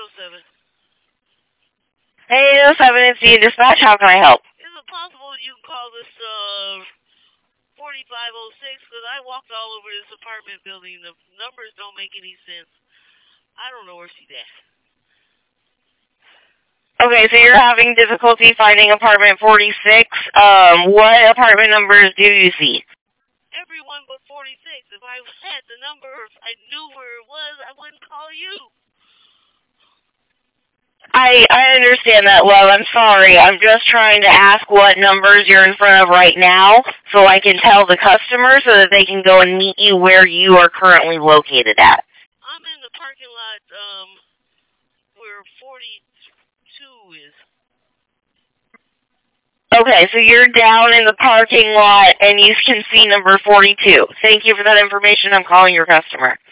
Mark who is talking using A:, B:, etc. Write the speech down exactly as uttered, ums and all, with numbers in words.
A: oh seven.
B: Hey, eight oh seven, it's the dispatch. How can I help?
A: Is it possible you can call this uh forty-five oh six? Because I walked all over this apartment building. The numbers don't make any sense. I don't know where she's at.
B: Okay, so you're having difficulty finding apartment forty-six. Um, what apartment numbers do you see?
A: Everyone but forty-six. If I had the number, if I knew where it was, I wouldn't call you.
B: I I understand that, love. I'm sorry. I'm just trying to ask what numbers you're in front of right now so I can tell the customer so that they can go and meet you where you are currently located at.
A: I'm in the parking lot um, where forty-two is.
B: Okay, so you're down in the parking lot and you can see number forty-two. Thank you for that information. I'm calling your customer.